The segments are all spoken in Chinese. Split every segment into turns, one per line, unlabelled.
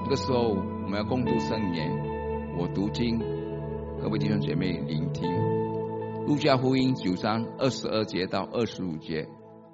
这个时候我们要共度圣言，我读经，各位弟兄姐妹聆听。路加福音9章22节到25节，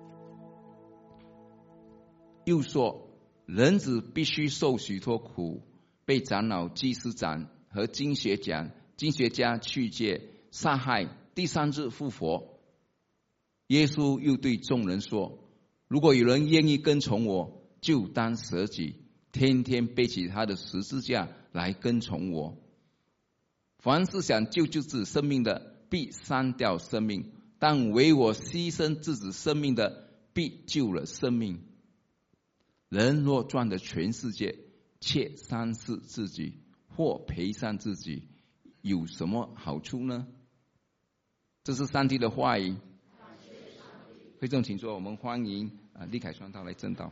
又说，人子必须受许多苦，被长老、祭司长和经学家去戒，杀害，第三日复活。耶稣又对众人说，如果有人愿意跟从我，就当舍己，天天背起他的十字架来跟从我。凡是想救自己生命的，必删掉生命，但为我牺牲自己生命的，必救了生命。人若赚得全世界，却丧失自己或赔上自己，有什么好处呢？这是上帝的话语。会众请坐，我们欢迎立凯传道来证道。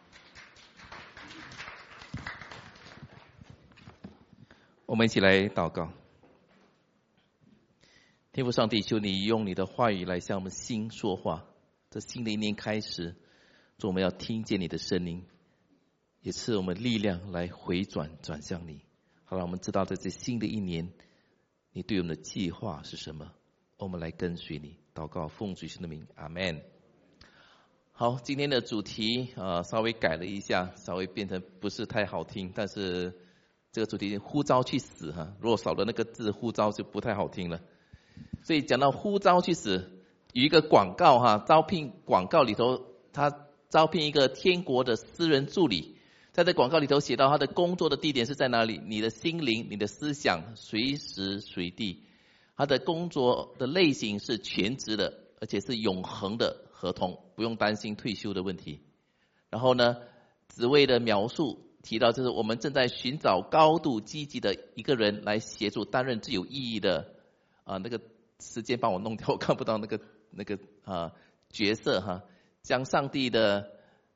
我们一起来祷告。天父上帝，求你用你的话语来向我们心说话。这新的一年开始，主，我们要听见你的声音，也赐我们力量来回转向你。好了，我们知道在这新的一年，你对我们的计划是什么，我们来跟随你。祷告奉主耶稣的名，阿们。好，今天的主题稍微改了一下，稍微变成不是太好听，但是这个主题呼召去死哈，如果少了那个字呼召就不太好听了。所以讲到呼召去死，有一个广告哈，招聘广告里头，他招聘一个天国的私人助理，在这广告里头写到他的工作的地点是在哪里，你的心灵、你的思想随时随地。他的工作的类型是全职的，而且是永恒的合同，不用担心退休的问题。然后呢，职位的描述提到，就是我们正在寻找高度积极的一个人来协助担任最有意义的那个时间帮我弄掉，我看不到那个角色哈，将上帝的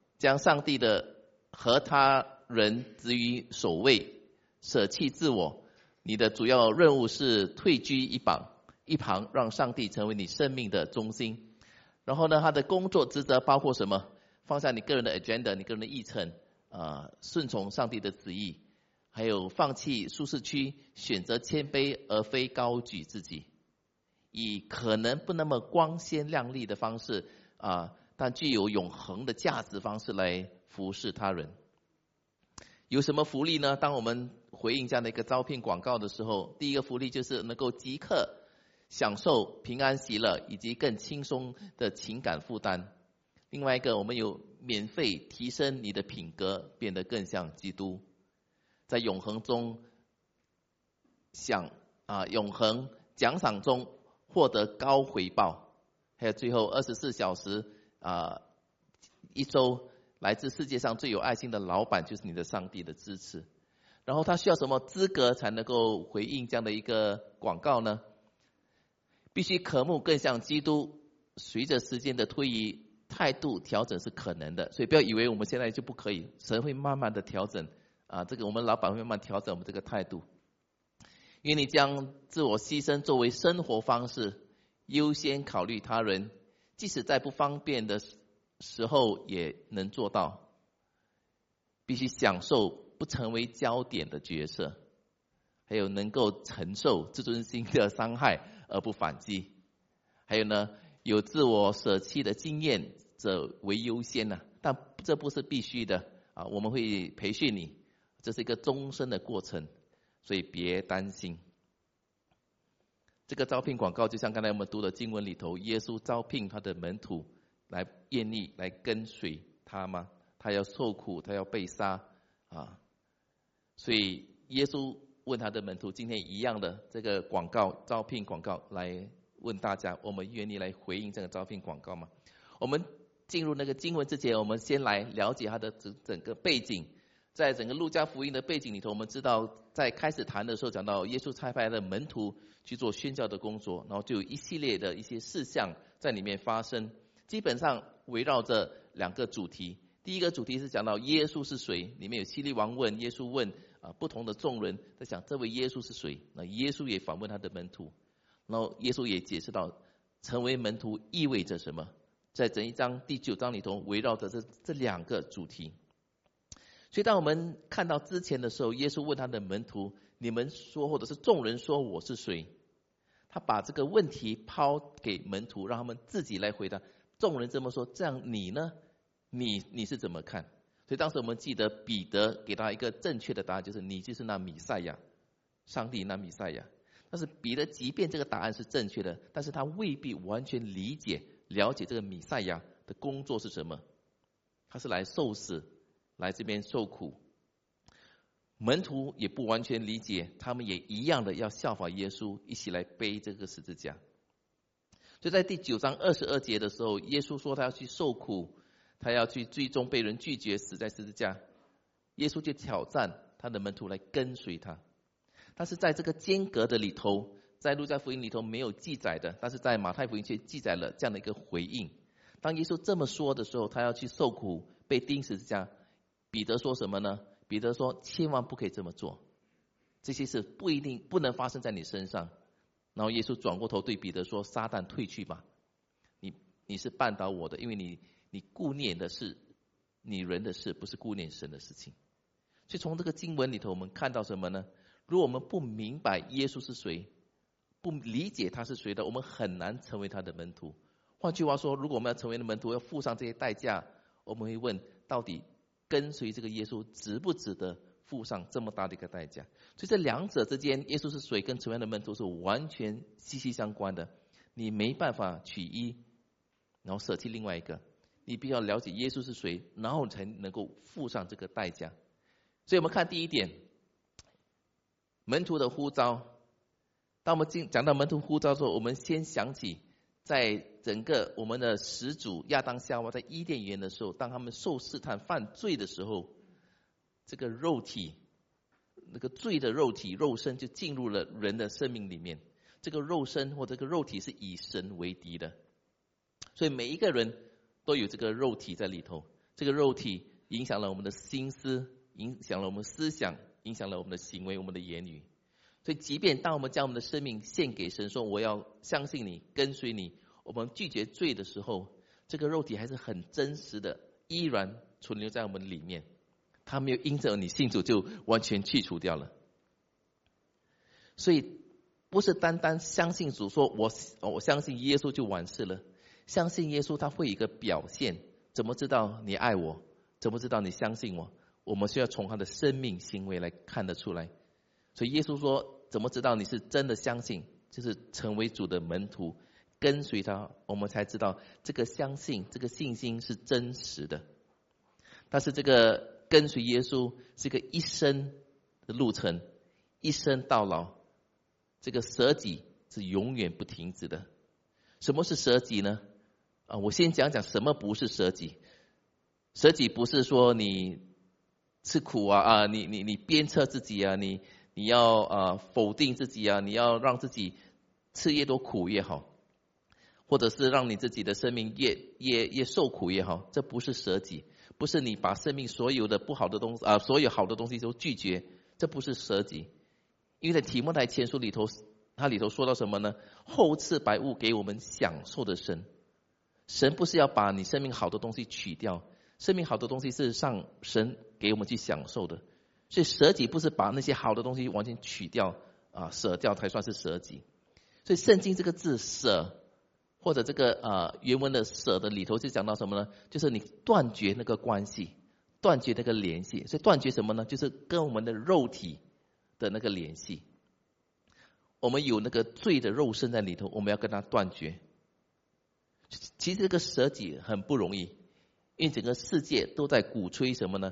和他人置于首位，舍弃自我。你的主要任务是退居一旁，让上帝成为你生命的中心。然后呢，他的工作职责包括什么？放下你个人的 agenda， 你个人的议程，顺从上帝的旨意，还有放弃舒适区，选择谦卑而非高举自己，以可能不那么光鲜亮丽的方式但具有永恒的价值方式来服侍他人。有什么福利呢？当我们回应这样的一个招聘广告的时候，第一个福利就是能够即刻享受平安喜乐以及更轻松的情感负担。另外一个，我们有免费提升你的品格，变得更像基督，在永恒中永恒奖赏中获得高回报。还有最后24小时一周，来自世界上最有爱心的老板就是你的上帝的支持。然后他需要什么资格才能够回应这样的一个广告呢？必须渴慕更像基督，随着时间的推移，态度调整是可能的，所以不要以为我们现在就不可以，神会慢慢的调整这个我们老板会慢慢调整我们这个态度。因为你将自我牺牲作为生活方式，优先考虑他人，即使在不方便的时候也能做到。必须享受不成为焦点的角色，还有能够承受自尊心的伤害而不反击，还有呢，有自我舍弃的经验者为优先但这不是必须的我们会培训你，这是一个终身的过程，所以别担心。这个招聘广告就像刚才我们读的经文里头，耶稣招聘他的门徒来愿意来跟随他吗？他要受苦，他要被杀所以耶稣问他的门徒，今天一样的这个广告，招聘广告，来问大家，我们愿意来回应这个招聘广告吗？我们进入那个经文之前，我们先来了解它的整个背景。在整个路加福音的背景里头，我们知道在开始谈的时候讲到耶稣差派的门徒去做宣教的工作，然后就有一系列的一些事项在里面发生，基本上围绕着两个主题。第一个主题是讲到耶稣是谁，里面有希律王问，耶稣问不同的众人在想这位耶稣是谁，那耶稣也访问他的门徒，然后耶稣也解释到成为门徒意味着什么，在整一章第9章里头围绕着这两个主题。 所以当我们看到之前的时候，耶稣问他的门徒，你们说或者是众人说我是谁？他把这个问题抛给门徒，让他们自己来回答。众人这么说，这样你呢？你是怎么看？所以当时我们记得彼得给他一个正确的答案，就是你就是那弥赛亚，上帝那弥赛亚。但是彼得即便这个答案是正确的，但是他未必完全理解了解这个弥赛亚的工作是什么。他是来受死，来这边受苦。门徒也不完全理解，他们也一样的要效法耶稣，一起来背这个十字架。就在第9章22节的时候，耶稣说他要去受苦，他要去最终被人拒绝，死在十字架。耶稣就挑战他的门徒来跟随他。但是在这个间隔的里头，在路加福音里头没有记载的，但是在马太福音却记载了这样的一个回应。当耶稣这么说的时候，他要去受苦，被钉十字架，彼得说什么呢？彼得说千万不可以这么做，这些事不能发生在你身上。然后耶稣转过头对彼得说，撒旦退去吧，你是绊倒我的，因为你顾念的是你人的事，不是顾念神的事情。所以从这个经文里头我们看到什么呢？如果我们不明白耶稣是谁，不理解他是谁的，我们很难成为他的门徒。换句话说，如果我们要成为的门徒，要付上这些代价，我们会问，到底跟随这个耶稣值不值得付上这么大的一个代价？所以这两者之间，耶稣是谁跟成为的门徒是完全息息相关的。你没办法取一然后舍弃另外一个，你必须要了解耶稣是谁，然后才能够付上这个代价。所以我们看第一点，门徒的呼召。当我们讲到门徒呼召的时候，我们先想起在整个我们的始祖亚当夏娃在伊甸园的时候，当他们受试探犯罪的时候，这个肉体，那个罪的肉体肉身就进入了人的生命里面。这个肉身或这个肉体是以神为敌的，所以每一个人都有这个肉体在里头。这个肉体影响了我们的心思，影响了我们思想，影响了我们的行为，我们的言语。所以即便当我们将我们的生命献给神，说我要相信你，跟随你，我们拒绝罪的时候，这个肉体还是很真实的，依然存留在我们里面。它没有因着你信主就完全去除掉了。所以不是单单相信主，说我相信耶稣就完事了。相信耶稣他会有一个表现，怎么知道你爱我？怎么知道你相信我？我们需要从他的生命行为来看得出来。所以耶稣说，怎么知道你是真的相信？就是成为主的门徒，跟随他，我们才知道这个相信，这个信心是真实的。但是这个跟随耶稣是个一生的路程，一生到老，这个舍己是永远不停止的。什么是舍己呢？我先讲讲什么不是舍己。舍己不是说你吃苦你鞭策自己你要否定自己你要让自己吃越多苦越好，或者是让你自己的生命越受苦越好，这不是舍己。不是你把生命所有的不好的东西所有好的东西都拒绝，这不是舍己。因为在提摩太前书里头，它里头说到什么呢？厚赐百物给我们享受的神。神不是要把你生命好的东西取掉，生命好的东西是上神给我们去享受的。所以舍己不是把那些好的东西完全取掉舍掉才算是舍己。所以圣经这个字舍，或者这个原文的舍的里头就讲到什么呢？就是你断绝那个关系，断绝那个联系。所以断绝什么呢？就是跟我们的肉体的那个联系。我们有那个罪的肉身在里头，我们要跟它断绝。其实这个舍己很不容易，因为整个世界都在鼓吹什么呢？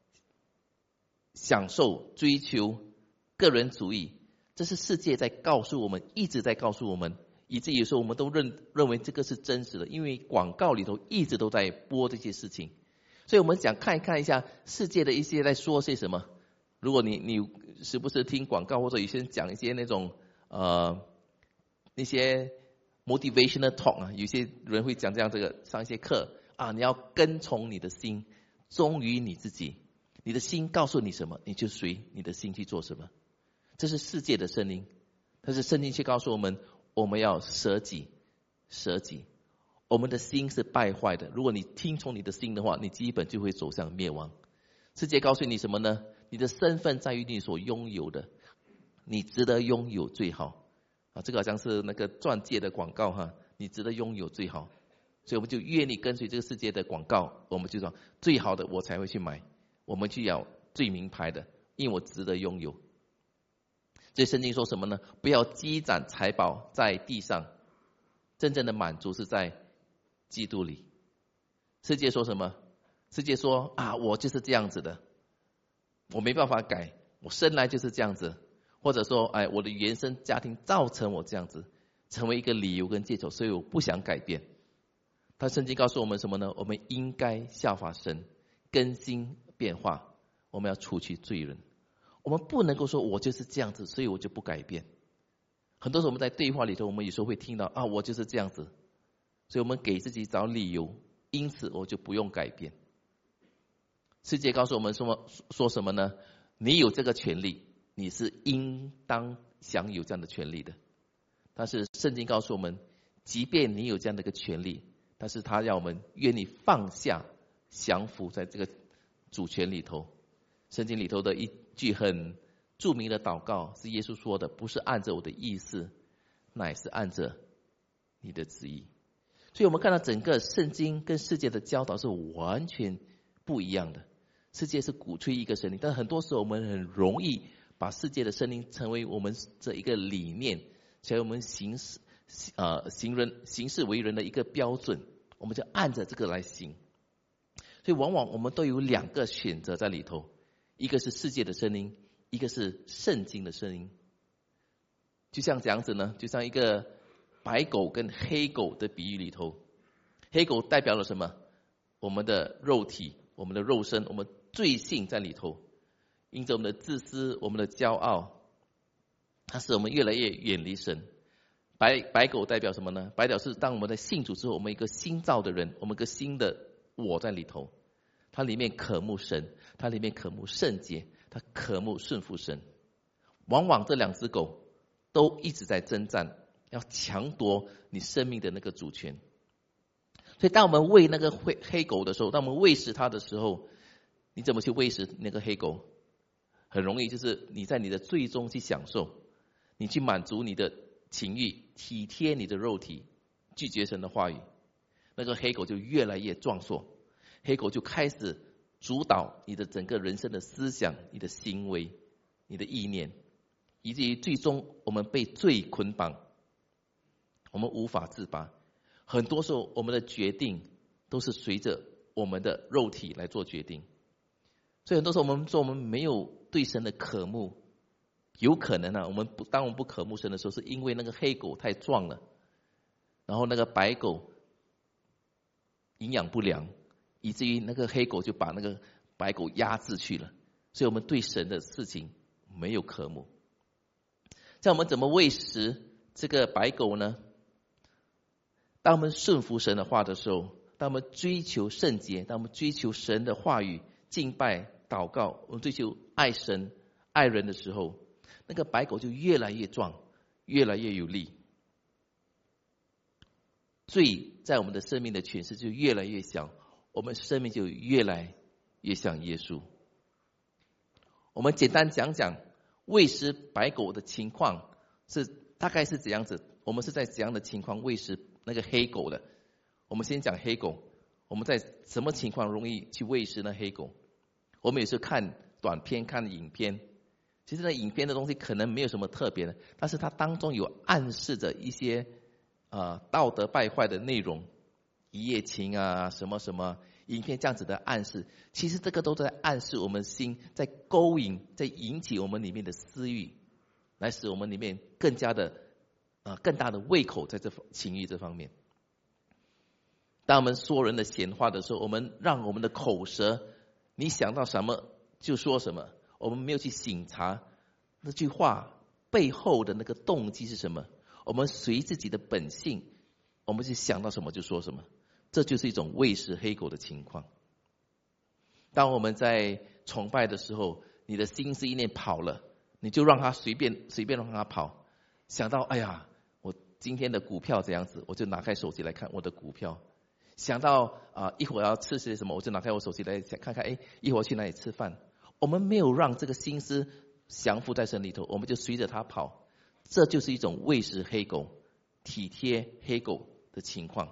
享受、追求、个人主义，这是世界在告诉我们，一直在告诉我们，以至于说我们都认为这个是真实的，因为广告里头一直都在播这些事情。所以我们想看一下世界的一些在说些什么。如果你时不时听广告，或者有些人讲一些那种那些 motivational talk 有些人会讲这样，这个上一些课你要跟从你的心，忠于你自己。你的心告诉你什么，你就随你的心去做什么。这是世界的声音，但是圣经却告诉我们，我们要舍己，舍己。我们的心是败坏的，如果你听从你的心的话，你基本就会走向灭亡。 世界告诉你什么呢？你的身份在于你所拥有的，你值得拥有最好啊！这个好像是那个钻戒的广告哈，你值得拥有最好，所以我们就愿意跟随这个世界的广告，我们就说最好的我才会去买，我们就要最名牌的，因为我值得拥有。所以圣经说什么呢？不要积攒财宝在地上，真正的满足是在基督里。世界说什么？世界说啊，我就是这样子的，我没办法改，我生来就是这样子，或者说哎，我的原生家庭造成我这样子，成为一个理由跟借口，所以我不想改变。但圣经告诉我们什么呢？我们应该效法神，更新变化，我们要除去罪人。我们不能够说我就是这样子，所以我就不改变。很多时候我们在对话里头，我们有时候会听到啊，我就是这样子，所以我们给自己找理由，因此我就不用改变。世界告诉我们说什么呢？你有这个权利，你是应当享有这样的权利的。但是圣经告诉我们，即便你有这样的一个权利，但是他让我们愿意放下，降服在这个主权里头。圣经里头的一句很著名的祷告是耶稣说的，不是按着我的意思，乃是按着你的旨意。所以我们看到整个圣经跟世界的教导是完全不一样的。世界是鼓吹一个神灵，但很多时候我们很容易把世界的神灵成为我们这一个理念，成为我们行事为人的一个标准，我们就按着这个来行。所以往往我们都有两个选择在里头，一个是世界的声音，一个是圣经的声音。就像这样子呢，就像一个白狗跟黑狗的比喻里头，黑狗代表了什么？我们的肉体，我们的肉身，我们罪性在里头，因着我们的自私，我们的骄傲，它使我们越来越远离神。白狗代表什么呢？白狗是当我们的信主之后，我们一个新造的人，我们一个新的我在里头，它里面渴慕神，它里面渴慕圣洁，它渴慕顺服神。往往这两只狗都一直在征战，要抢夺你生命的那个主权。所以当我们喂那个黑狗的时候，当我们喂食它的时候，你怎么去喂食那个黑狗？很容易就是你在你的罪中去享受，你去满足你的情欲，体贴你的肉体，拒绝神的话语，那个黑狗就越来越壮硕，黑狗就开始主导你的整个人生的思想，你的行为，你的意念，以至于最终我们被罪捆绑，我们无法自拔。很多时候我们的决定都是随着我们的肉体来做决定。所以很多时候我们说我们没有对神的渴慕，有可能啊，当我们不渴慕神的时候，是因为那个黑狗太壮了，然后那个白狗营养不良，以至于那个黑狗就把那个白狗压制去了。所以我们对神的事情没有渴慕。像我们怎么喂食这个白狗呢？当我们顺服神的话的时候，当我们追求圣洁，当我们追求神的话语，敬拜祷告，我们追求爱神爱人的时候，那个白狗就越来越壮，越来越有力。罪在我们的生命的诠释就越来越小，我们生命就越来越像耶稣。我们简单讲讲喂食白狗的情况是大概是怎样子，我们是在怎样的情况喂食那个黑狗的。我们先讲黑狗，我们在什么情况容易去喂食那黑狗？我们有时候看短片看影片，其实那影片的东西可能没有什么特别的，但是它当中有暗示着一些道德败坏的内容，一夜情啊什么什么，影片这样子的暗示，其实这个都在暗示我们心，在勾引，在引起我们里面的私欲，来使我们里面更加的更大的胃口在这情欲这方面。当我们说人的闲话的时候，我们让我们的口舌，你想到什么就说什么，我们没有去省察那句话背后的那个动机是什么，我们随自己的本性，我们去想到什么就说什么，这就是一种喂食黑狗的情况。当我们在崇拜的时候，你的心思意念跑了，你就让它随便让它跑，想到哎呀，我今天的股票这样子，我就拿开手机来看我的股票， 想到一会儿要吃些什么，我就拿开我手机来看看，一会儿去哪里吃饭。我们没有让这个心思降服在神里头，我们就随着他跑，这就是一种喂食黑狗、体贴黑狗的情况。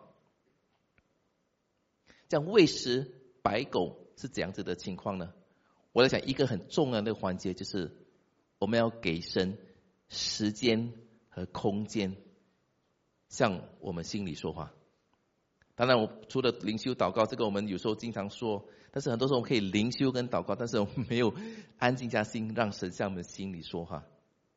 这样喂食白狗是怎样子的情况呢？我在讲一个很重要的环节，就是我们要给神时间和空间，向我们心里说话。当然，我除了灵修祷告，这个我们有时候经常说，但是很多时候我们可以灵修跟祷告，但是我们没有安静下心，让神向我们心里说话。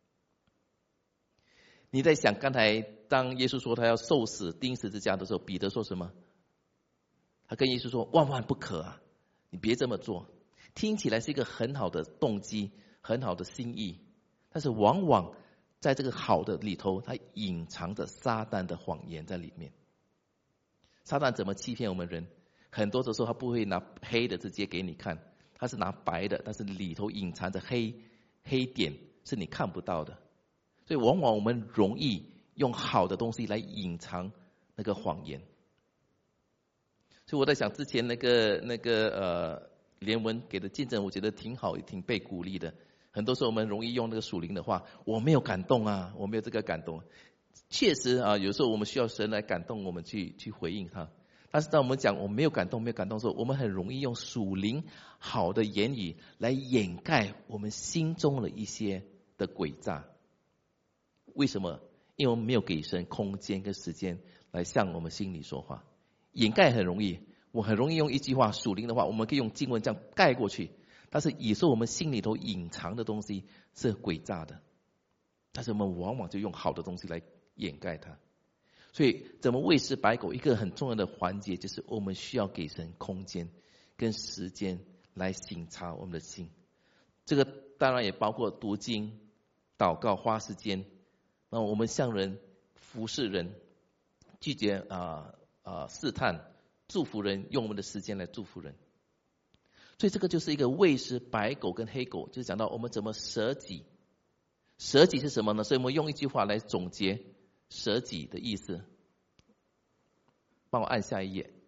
你在想，刚才当耶稣说他要受死钉十字架的时候，彼得说什么？他跟耶稣说：“万万不可啊，你别这么做。”听起来是一个很好的动机，很好的心意，但是往往在这个好的里头，它隐藏着撒旦的谎言在里面。撒旦怎么欺骗我们人？很多的时候他不会拿黑的直接给你看，他是拿白的，但是里头隐藏着黑点是你看不到的。所以往往我们容易用好的东西来隐藏那个谎言。所以我在想，之前那个连文给的见证，我觉得挺好，也挺被鼓励的。很多时候我们容易用那个属灵的话，我没有感动啊，我没有这个感动。确实啊，有时候我们需要神来感动我们去回应他。但是当我们讲我没有感动的时候，我们很容易用属灵好的言语来掩盖我们心中的一些的诡诈。为什么？因为我们没有给神空间跟时间来向我们心里说话。掩盖很容易，我很容易用一句话属灵的话，我们可以用经文这样盖过去。但是有时候我们心里头隐藏的东西是诡诈的，但是我们往往就用好的东西来掩盖它。所以怎么喂食白狗，一个很重要的环节就是我们需要给神空间跟时间来省察我们的心。这个当然也包括读经、祷告、花时间，那我们向人服侍人，拒绝试探，祝福人，用我们的时间来祝福人。所以这个就是一个喂食白狗跟黑狗，就是讲到我们怎么舍己。舍己是什么呢？所以我们用一句话来总结舍己的意思。帮我按下一页。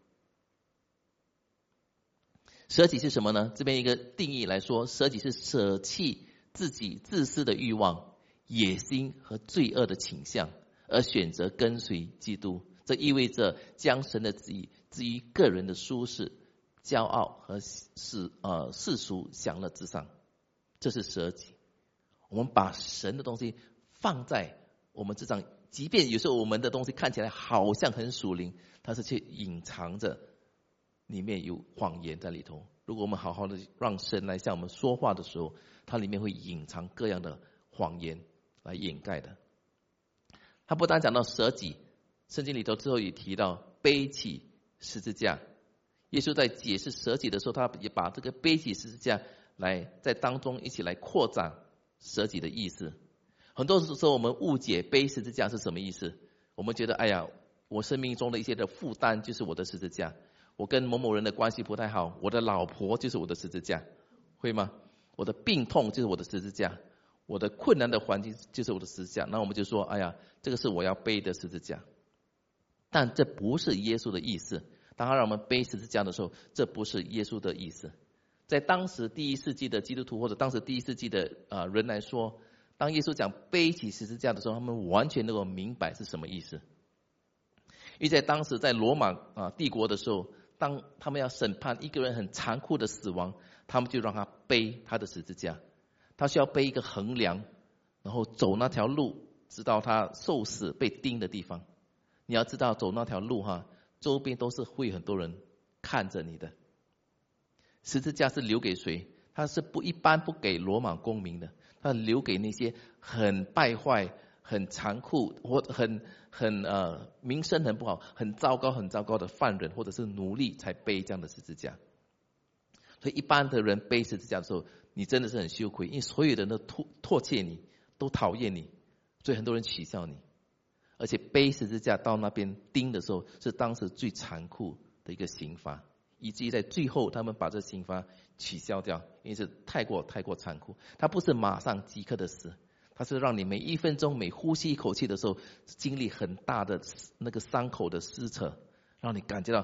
舍己是什么呢？这边一个定义来说，舍己是舍弃自己自私的欲望、野心和罪恶的倾向，而选择跟随基督。这意味着将神的旨意置于个人的舒适、骄傲和世俗享乐之上，这是舍己。我们把神的东西放在我们这上，即便有时候我们的东西看起来好像很属灵，但是却隐藏着里面有谎言在里头。如果我们好好的让神来向我们说话的时候，它里面会隐藏各样的谎言来掩盖的。他不单讲到舍己，圣经里头之后也提到背起十字架。耶稣在解释舍己的时候，他也把这个背起十字架来在当中一起来扩展舍己的意思。很多时候我们误解背十字架是什么意思，我们觉得哎呀，我生命中的一些的负担就是我的十字架，我跟某某人的关系不太好，我的老婆就是我的十字架，会吗？我的病痛就是我的十字架，我的困难的环境就是我的十字架，那我们就说哎呀，这个是我要背的十字架。但这不是耶稣的意思。当他让我们背十字架的时候，这不是耶稣的意思。在当时第一世纪的基督徒或者当时第一世纪的人来说，当耶稣讲背起十字架的时候，他们完全能够明白是什么意思。因为在当时在罗马帝国的时候，当他们要审判一个人很残酷的死亡，他们就让他背他的十字架，他需要背一个横梁，然后走那条路直到他受死被钉的地方。你要知道走那条路周边都是会很多人看着你的。十字架是留给谁？它是一般不给罗马公民的，它留给那些很败坏、很残酷或很名声很不好、很糟糕的犯人或者是奴隶才背这样的十字架。所以一般的人背十字架的时候，你真的是很羞愧，因为所有人都唾弃你，都讨厌你，所以很多人取笑你。而且背十字架到那边钉的时候，是当时最残酷的一个刑罚，以至于在最后他们把这刑罚取消掉，因为是太过残酷。它不是马上即刻的死，它是让你每1分钟每呼吸一口气的时候，经历很大的那个伤口的撕扯，让你感觉到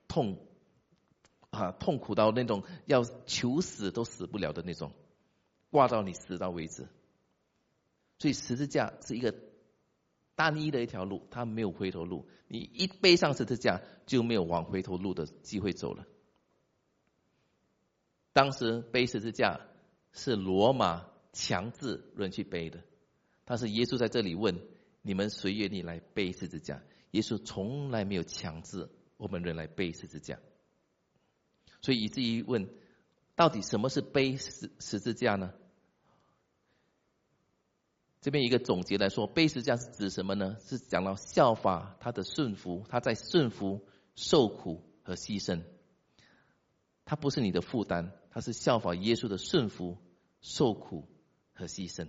痛苦到那种要求死都死不了的那种，挂到你死到为止。所以十字架是一个单一的一条路，它没有回头路。你一背上十字架，就没有往回头路的机会走了。当时背十字架是罗马强制人去背的，但是耶稣在这里问你们谁愿意来背十字架？耶稣从来没有强制我们人来背十字架。所以以至于问，到底什么是背十字架呢？这边一个总结来说，背十字架是指什么呢？是讲到效法他的顺服，他在顺服、受苦和牺牲。他不是你的负担，他是效法耶稣的顺服、受苦和牺牲。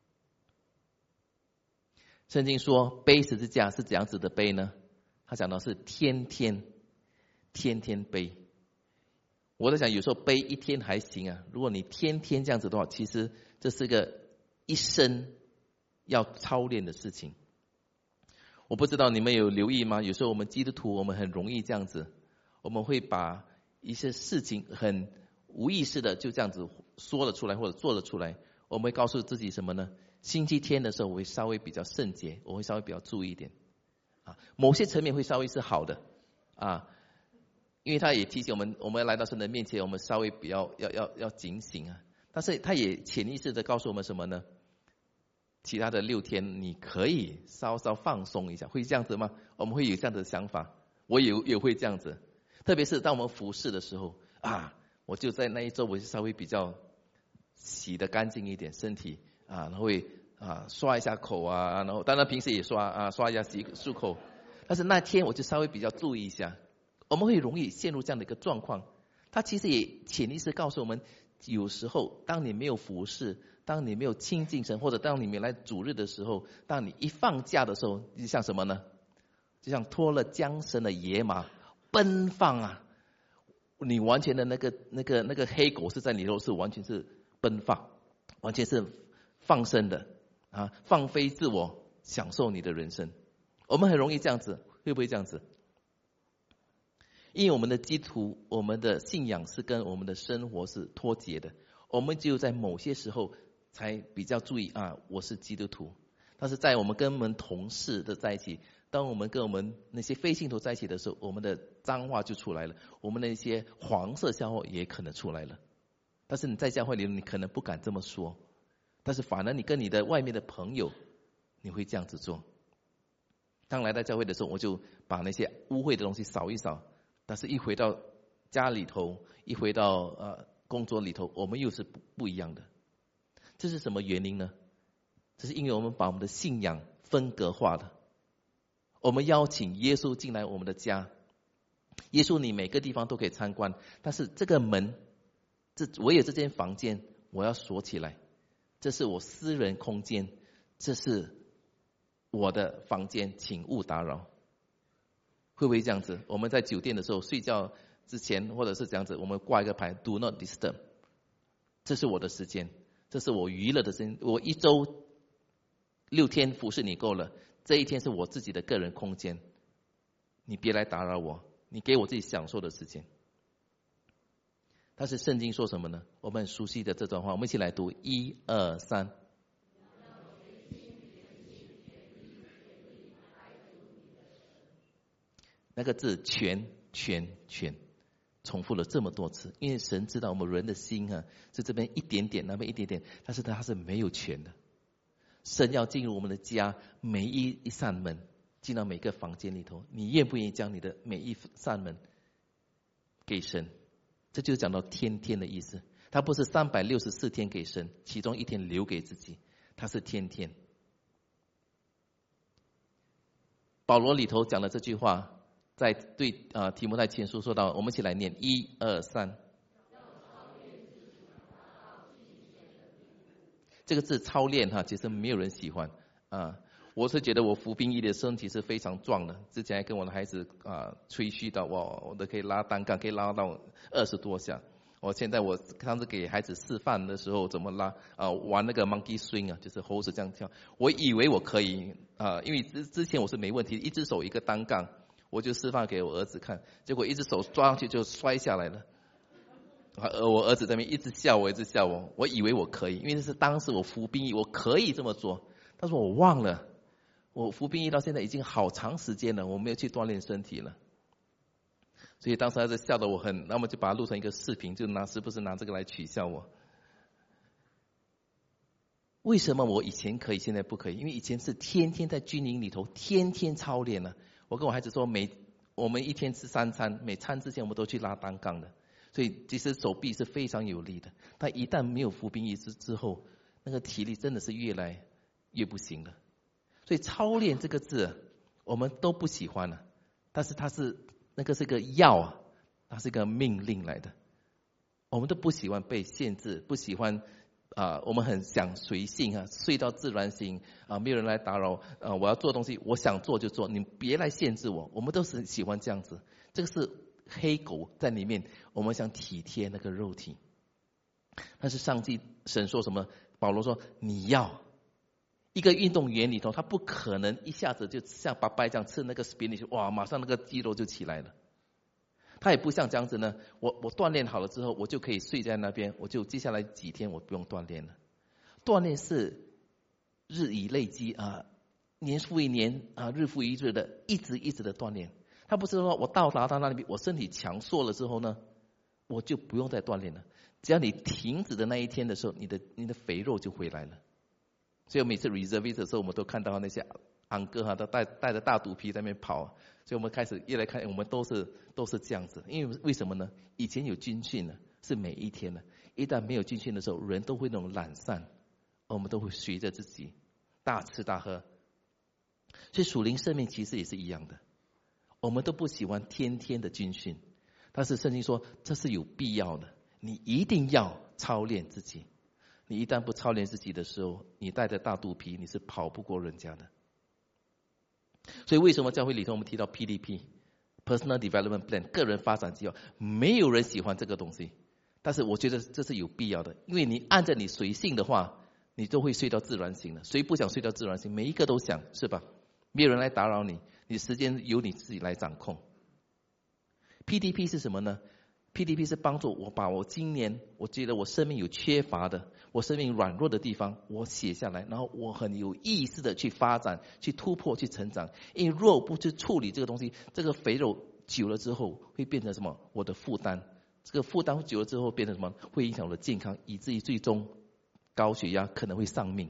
圣经说背十字架是怎样子的背呢？他讲到是天天背。我在想有时候背一天还行啊，如果你天天这样子的话，其实这是个一生要操练的事情。我不知道你们有留意吗？有时候我们基督徒我们很容易这样子，我们会把一些事情很无意识的就这样子说了出来或者做了出来。我们会告诉自己什么呢？星期天的时候我会稍微比较圣洁，我会稍微比较注意一点某些层面会稍微是好的因为他也提醒我们，我们来到神的面前，我们稍微比较要警醒但是他也潜意识的告诉我们什么呢？其他的6天你可以稍稍放松一下，会这样子吗？我们会有这样的想法，我也会这样子。特别是当我们服侍的时候我就在那一周我就稍微比较洗得干净一点身体然后会刷一下口然后当然平时也刷一下漱口，但是那天我就稍微比较注意一下。我们会容易陷入这样的一个状况，他其实也潜意识告诉我们，有时候当你没有服侍，当你没有亲近神，或者当你没有来主日的时候，当你一放假的时候，就像什么呢？就像脱了缰绳的野马奔放你完全的那个黑狗是在里头是完全是奔放，完全是放生的放飞自我，享受你的人生。我们很容易这样子，会不会这样子？因为我们的基督徒，我们的信仰是跟我们的生活是脱节的，我们只有在某些时候才比较注意我是基督徒。但是在我们跟我们同事的在一起，当我们跟我们那些非信徒在一起的时候，我们的脏话就出来了，我们的一些黄色笑话也可能出来了。但是你在教会里你可能不敢这么说，但是反而你跟你的外面的朋友你会这样子做。当来到教会的时候，我就把那些污秽的东西扫一扫，但是一回到家里头，一回到工作里头，我们又是不一样的。这是什么原因呢？这是因为我们把我们的信仰分隔化了。我们邀请耶稣进来我们的家，耶稣你每个地方都可以参观，但是这个门，我有这间房间我要锁起来，这是我私人空间，这是我的房间，请勿打扰。会不会这样子？我们在酒店的时候睡觉之前或者是这样子，我们挂一个牌 Do not disturb， 这是我的时间，这是我娱乐的时间，我一周6天服侍你够了，这一天是我自己的个人空间，你别来打扰我，你给我自己享受的时间。但是圣经说什么呢？我们很熟悉的这段话，我们一起来读1、2、3。那个字全重复了这么多次，因为神知道我们人的心是这边一点点，那边一点点，但是它是没有全的。神要进入我们的家，每一扇门，进到每个房间里头，你愿不愿意将你的每一扇门给神？这就是讲到天天的意思。它不是364天给神，其中1天留给自己，它是天天。保罗里头讲了这句话，在对提摩太前书说到，我们一起来念1、2、3。这个字操练其实没有人喜欢我是觉得我服兵役的身体是非常壮的，之前还跟我的孩子吹嘘到我都可以拉单杠，可以拉到20多下。现在我上次给孩子示范的时候怎么拉玩那个 monkey swing 就是猴子这样跳，我以为我可以因为之前我是没问题，一只手一个单杠， 我就示范给我儿子看，结果一只手抓上去就摔下来了。我儿子在那边一直笑我，一直笑我，我以为我可以，因为这是当时我服兵役，我可以这么做。但是我忘了，我服兵役到现在已经好长时间了，我没有去锻炼身体了。所以当时儿子笑得我很，那么就把它录成一个视频，就时不时拿这个来取笑我。为什么我以前可以，现在不可以？因为以前是天天在军营里头，天天操练了。我跟我孩子说，我们一天吃3餐，每餐之前我们都去拉单杠的，所以其实手臂是非常有力的。但一旦没有服兵役之后，那个体力真的是越来越不行了。所以操练这个字我们都不喜欢了，但是它是那个是个要啊，它是一个命令来的。我们都不喜欢被限制，不喜欢我们很想随性啊，睡到自然醒啊，没有人来打扰我要做东西，我想做就做，你别来限制我。我们都是喜欢这样子，这个是黑狗在里面，我们想体贴那个肉体。但是上帝神说什么？保罗说你要一个运动员里头，他不可能一下子就像爸爸这样吃那个 spinach， 哇，马上那个肌肉就起来了。他也不像这样子呢，我锻炼好了之后，我就可以睡在那边，我就接下来几天我不用锻炼了。锻炼是日以累积年复一年日复一日的，一直的锻炼。他不是说我到达到那里，我身体强硕了之后呢，我就不用再锻炼了。只要你停止的那一天的时候，你的肥肉就回来了。所以每次 reserve 的时候，我们都看到那些昂哥都带着大肚皮在那边跑。所以我们开始越来看，我们都是这样子。因为为什么呢？以前有军训呢，是每一天的。一旦没有军训的时候，人都会那种懒散，我们都会随着自己大吃大喝。所以属灵生命其实也是一样的，我们都不喜欢天天的军训，但是圣经说这是有必要的，你一定要操练自己。你一旦不操练自己的时候，你带着大肚皮，你是跑不过人家的。所以为什么教会里头我们提到 PDP Personal Development Plan 个人发展计划，没有人喜欢这个东西，但是我觉得这是有必要的。因为你按着你随性的话，你都会睡到自然醒的。谁不想睡到自然醒？每一个都想，是吧？没有人来打扰你，你时间由你自己来掌控。PDP 是什么呢？ PDP 是帮助我把我今年我觉得我生命有缺乏的，我生命软弱的地方，我写下来，然后我很有意识的去发展，去突破，去成长。因为若不去处理这个东西，这个肥肉久了之后会变成什么？我的负担。这个负担久了之后变成什么？会影响我的健康，以至于最终高血压可能会丧命。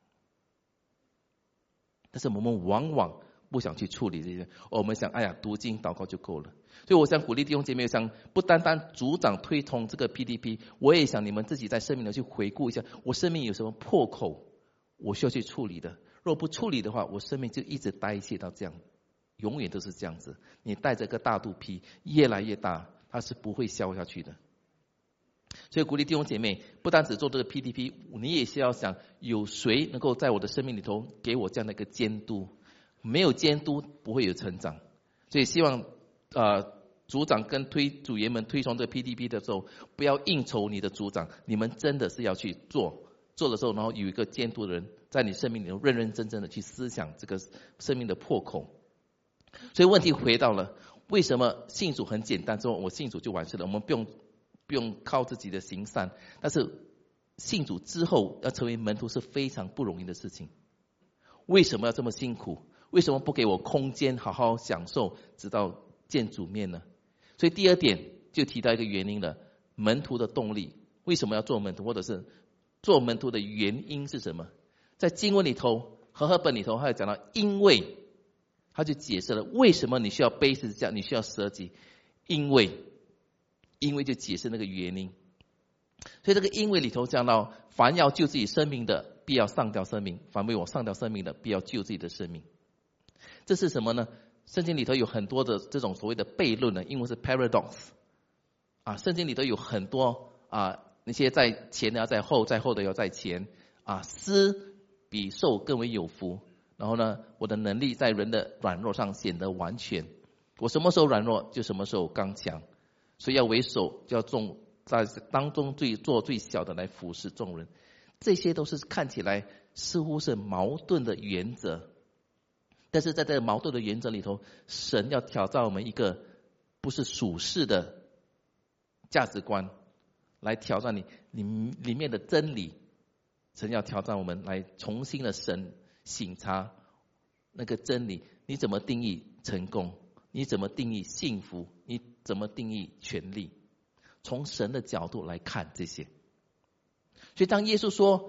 但是我们往往不想去处理这些，我们想读经祷告就够了。所以我想鼓励弟兄姐妹，想不单单组长推崇这个 PDP， 我也想你们自己在生命里去回顾一下，我生命有什么破口我需要去处理的。若不处理的话，我生命就一直代谢到这样，永远都是这样子。你带着个大肚皮越来越大，它是不会消下去的。所以鼓励弟兄姐妹，不单只做这个 PDP， 你也是要想有谁能够在我的生命里头给我这样的一个监督。没有监督不会有成长。所以希望组长跟组员们推崇这个 PDP 的时候，不要应酬你的组长，你们真的是要去做的时候，然后有一个监督的人在你生命里头认认真真的去思想这个生命的破口。所以问题回到了，为什么信主很简单，之后我信主就完事了，我们不用靠自己的行善。但是信主之后要成为门徒是非常不容易的事情。为什么要这么辛苦？为什么不给我空间好好享受直到见主面呢？所以第二点就提到一个原因了，门徒的动力。为什么要做门徒，或者是做门徒的原因是什么？在经文里头和合本里头还有讲到，因为他就解释了为什么你需要背十字架，你需要舍己。因为就解释那个原因。所以这个因为里头讲到，凡要救自己生命的，必要上吊生命；凡为我上吊生命的，必要救自己的生命。这是什么呢？圣经里头有很多的这种所谓的悖论呢，英文是 paradox 圣经里头有很多那些在前的要在后，在后的要在前施比受更为有福。然后呢，我的能力在人的软弱上显得完全。我什么时候软弱，就什么时候刚强。所以要为首，就要在当中做最小的来服侍众人。这些都是看起来似乎是矛盾的原则， 但是在这个矛盾的原则里头，神要挑战我们一个不是属世的价值观，来挑战你里面的真理。神要挑战我们来重新的省察那个真理，你怎么定义成功？你怎么定义幸福？你怎么定义权利？从神的角度来看这些。所以当耶稣说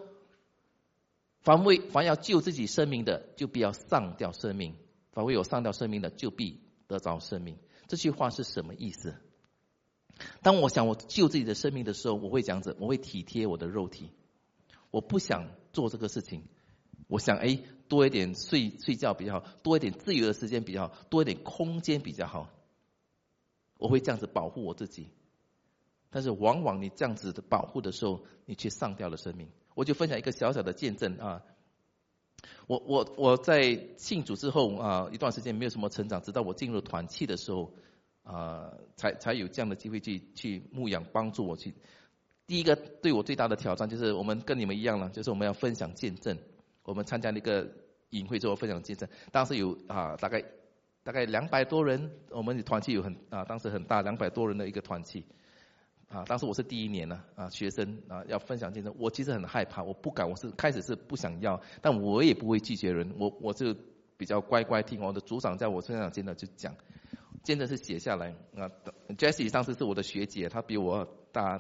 凡要救自己生命的，就必要丧掉生命；凡为有丧掉生命的，就必得着生命。这句话是什么意思？当我想我救自己的生命的时候，我会这样子，我会体贴我的肉体，我不想做这个事情。我想多一点睡觉比较好，多一点自由的时间比较好，多一点空间比较好。我会这样子保护我自己。但是往往你这样子的保护的时候，你却丧掉了生命。我就分享一个小小的见证啊。我在信主之后啊，一段时间没有什么成长，直到我进入团契的时候才有这样的机会去牧养帮助我去。第一个对我最大的挑战就是我们跟你们一样了，就是我们要分享见证。我们参加那个营会之后分享见证，当时有大概200多人，我们的团契有当时很大200多人的一个团契当时我是第1年学生要分享见证，我其实很害怕，我不敢，开始是不想要，但我也不会拒绝人，我就比较乖乖听我的组长叫我分享见证就讲，见证是写下来Jessie 上次是我的学姐，她比我大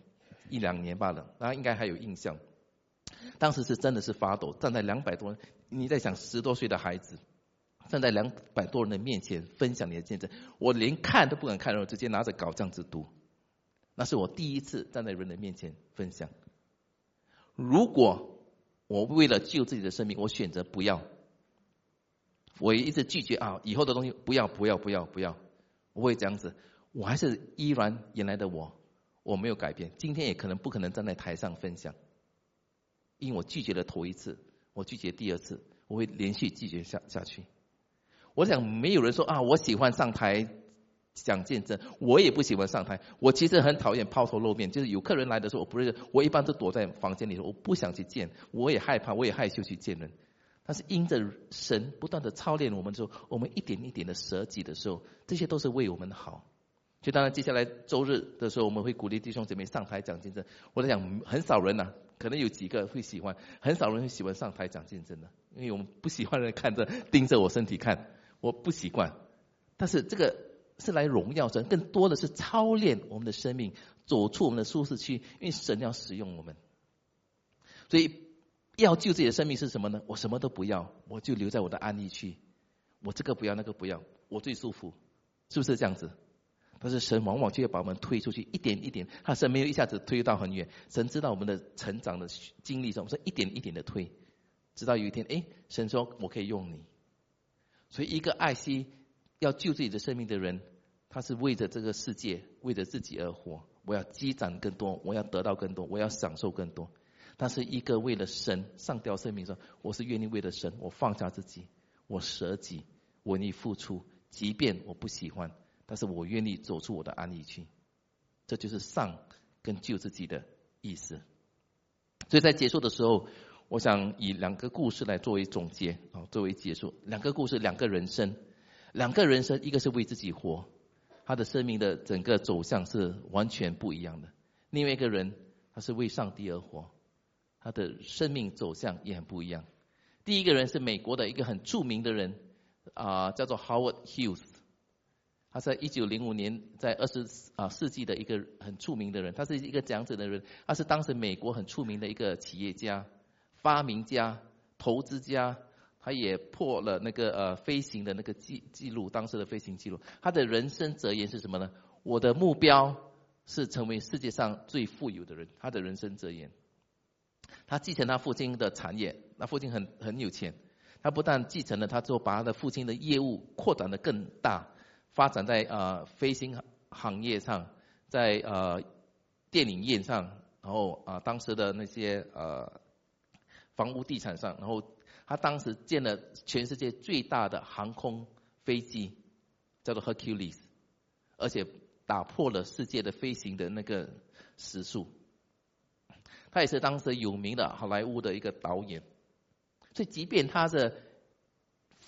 1-2年罢了，她应该还有印象。当时是真的是发抖，站在200多人，你在想10多岁的孩子站在200多人的面前分享你的见证，我连看都不敢看，然后直接拿着稿这样子读。那是我第一次站在人的面前分享。如果我为了救自己的生命，我选择不要，我一直拒绝以后的东西不要，我会这样子，我还是依然原来的我没有改变，今天也不可能站在台上分享。因为我拒绝了头一次，我拒绝第2次，我会连续拒绝下去。我想没有人说我喜欢上台讲见证，我也不喜欢上台。我其实很讨厌抛头露面，就是有客人来的时候，我一般都躲在房间里，我不想去见，我也害怕，我也害羞去见人。但是因着神不断的操练我们之后，我们一点一点的舍己的时候，这些都是为我们好。所以当然接下来周日的时候，我们会鼓励弟兄姐妹上台讲见证。我在想很少人可能有几个会喜欢，很少人会喜欢上台讲见证的，因为我们不喜欢人看着盯着我身体看，我不习惯。但是这个是来荣耀神，更多的是操练我们的生命，走出我们的舒适区，因为神要使用我们。所以要救自己的生命是什么呢？我什么都不要，我就留在我的安逸区，我这个不要那个不要，我最舒服，是不是这样子？但是神往往就要把我们推出去，一点一点，神没有一下子推到很远，神知道我们的成长的经历，我们说一点一点的推，直到有一天神说我可以用你。所以一个爱惜要救自己的生命的人，他是为着这个世界，为着自己而活，我要积攒更多，我要得到更多，我要享受更多。但是一个为了神上吊生命说，我是愿意为了神，我放下自己，我舍己，我愿意付出，即便我不喜欢，但是我愿意走出我的安逸区。这就是上跟救自己的意思。所以在结束的时候，我想以2个故事来作为总结作为结束。2个故事，2个人生，一个是为自己活，他的生命的整个走向是完全不一样的。另外一个人，他是为上帝而活，他的生命走向也很不一样。第一个人是美国的一个很著名的人叫做 Howard Hughes， 他在1905年在20世纪的一个很著名的人，他是一个这样子的人，他是当时美国很出名的一个企业家、发明家、投资家，他也破了那个飞行的那个记录，当时的飞行记录。他的人生哲言是什么呢？我的目标是成为世界上最富有的人。他的人生哲言，他继承他父亲的产业，他父亲很有钱，他不但继承了，他之后把他的父亲的业务扩展得更大，发展在飞行行业上，在电影业上，然后当时的那些房屋地产上，然后他当时建了全世界最大的航空飞机，叫做 Hercules， 而且打破了世界的飞行的那个时速。他也是当时有名的好莱坞的一个导演。所以即便他的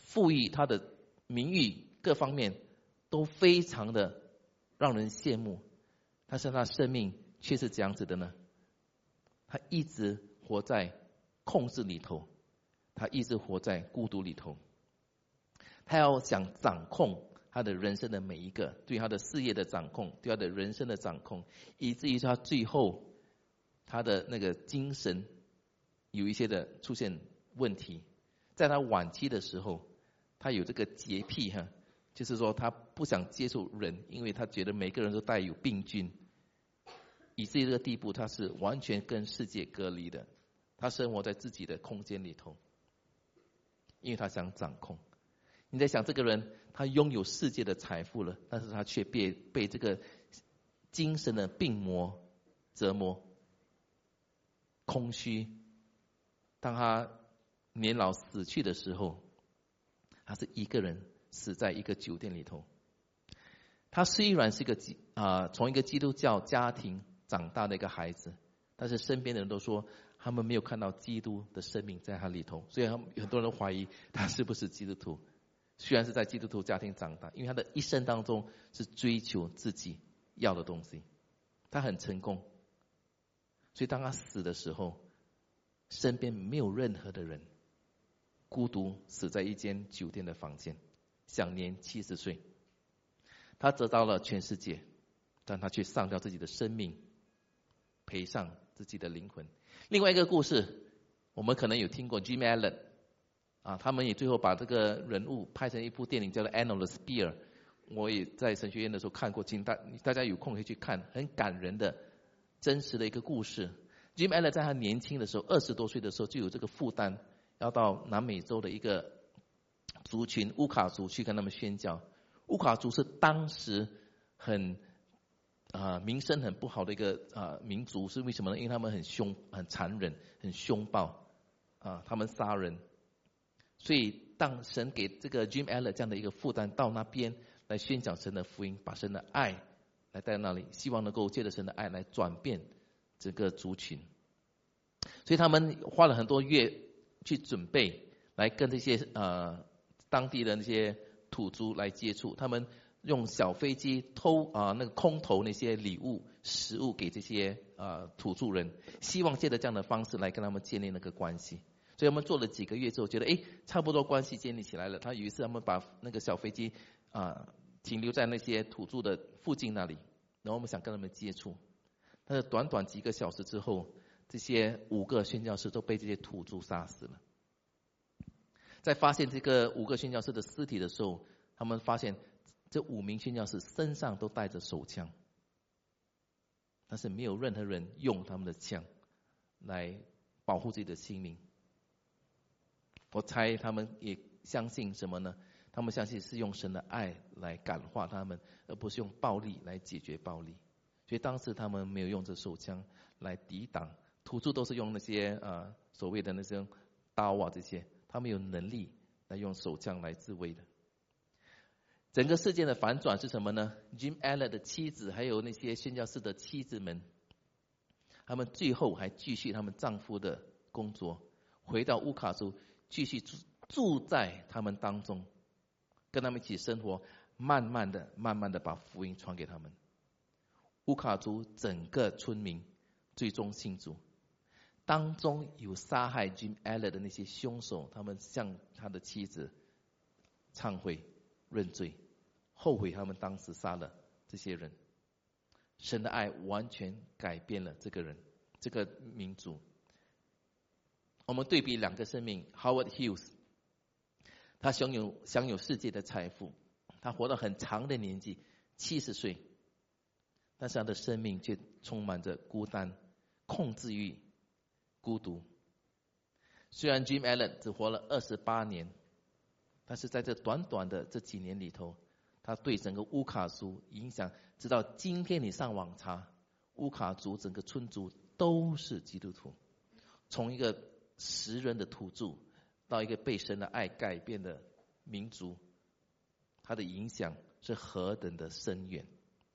富裕，他的名誉各方面都非常的让人羡慕，但是他生命却是这样子的呢？他一直活在控制里头，他一直活在孤独里头，他要想掌控他的人生的每一个，对他的事业的掌控，对他的人生的掌控，以至于他最后他的那个精神有一些的出现问题。在他晚期的时候，他有这个洁癖就是说他不想接触人，因为他觉得每个人都带有病菌，以至于这个地步，他是完全跟世界隔离的，他生活在自己的空间里头，因为他想掌控。你在想，这个人他拥有世界的财富了，但是他却被这个精神的病魔折磨，空虚。当他年老死去的时候，他是一个人死在一个酒店里头。他虽然是一个从一个基督教家庭长大的一个孩子，但是身边的人都说他们没有看到基督的生命在他里头，所以很多人怀疑他是不是基督徒。虽然是在基督徒家庭长大，因为他的一生当中是追求自己要的东西，他很成功，所以当他死的时候，身边没有任何的人，孤独死在一间酒店的房间，享年70岁。他得到了全世界，但他却丧掉自己的生命，赔上自己的灵魂。另外一个故事，我们可能有听过 Jim Allen 他们也最后把这个人物拍成一部电影，叫做《Anne of the Spear》。我也在神学院的时候看过，请大家有空可以去看，很感人的真实的一个故事。Jim Allen 在他年轻的时候，20多岁的时候就有这个负担，要到南美洲的一个族群乌卡族去跟他们宣教。乌卡族是当时很名声很不好的一个民族，是为什么呢？因为他们很凶、很残忍、很凶暴他们杀人。所以当神给这个 Jim Allen 这样的一个负担，到那边来宣讲神的福音，把神的爱来带到那里，希望能够借着神的爱来转变这个族群。所以他们花了很多月去准备，来跟这些当地的那些土著来接触。他们用小飞机那个空投那些礼物、食物给这些土著人，希望借着这样的方式来跟他们建立那个关系。所以我们做了几个月之后，觉得差不多关系建立起来了。他有一次他们把那个小飞机停留在那些土著的附近那里，然后我们想跟他们接触，但是短短几个小时之后，这些5个宣教士都被这些土著杀死了。在发现这个5个宣教士的尸体的时候，他们发现这5名宣教士身上都带着手枪，但是没有任何人用他们的枪来保护自己的性命。我猜他们也相信什么呢？他们相信是用神的爱来感化他们，而不是用暴力来解决暴力。所以当时他们没有用这手枪来抵挡，土著都是用那些所谓的那些刀这些，他们有能力来用手枪来自卫的。整个事件的反转是什么呢？ Jim Allen 的妻子还有那些宣教士的妻子们，他们最后还继续他们丈夫的工作，回到乌卡族继续住在他们当中，跟他们一起生活，慢慢的把福音传给他们。乌卡族整个村民最终信主，当中有杀害 Jim Allen 的那些凶手，他们向他的妻子忏悔认罪，后悔他们当时杀了这些人。神的爱完全改变了这个人，这个民族。我们对比2个生命 ，Howard Hughes， 他享有世界的财富，他活到很长的年纪，70岁，但是他的生命却充满着孤单、控制欲、孤独。虽然 Jim Allen 只活了28年，但是在这短短的这几年里头，他对整个乌卡族影响，直到今天你上网查，乌卡族整个村族都是基督徒，从一个10人的土著到一个被神的爱改变的民族，他的影响是何等的深远。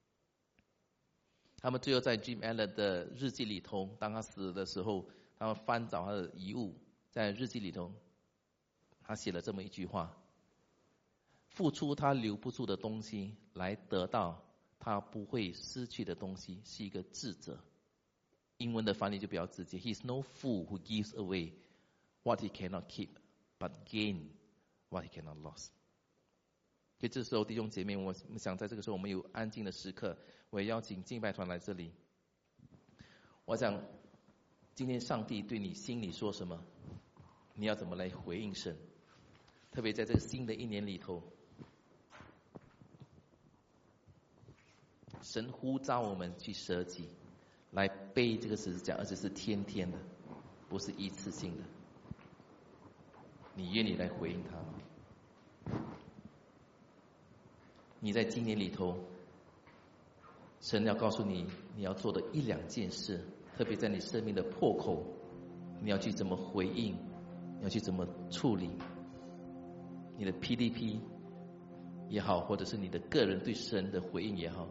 他们最后在 Jim Allen 的日记里头，当他死的时候，他们翻找他的遗物，在日记里头他写了这么一句话， 付出他留不住的东西，来得到他不会失去的东西，是一个智者。英文的翻译就比较直接 ：He's no fool who gives away what he cannot keep, but gain what he cannot lose。所以这时候弟兄姐妹，我想在这个时候我们有安静的时刻，我也邀请敬拜团来这里。我想今天上帝对你心里说什么，你要怎么来回应神？特别在这个新的一年里头，神呼召我们去舍己，来背这个十字架，而且是天天的，不是一次性的。你愿意来回应他吗？你在今年里头，神要告诉你你要做的一两件事，特别在你生命的破口，你要去怎么回应，你要去怎么处理。你的 PDP 也好，或者是你的个人对神的回应也好，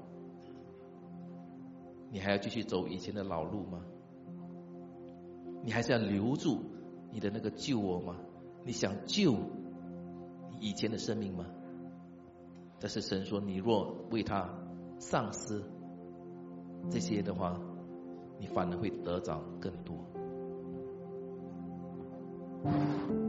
你还要继续走以前的老路吗？你还是要留住你的那个救我吗？你想救你以前的生命吗？但是神说，你若为他丧失这些的话，你反而会得着更多。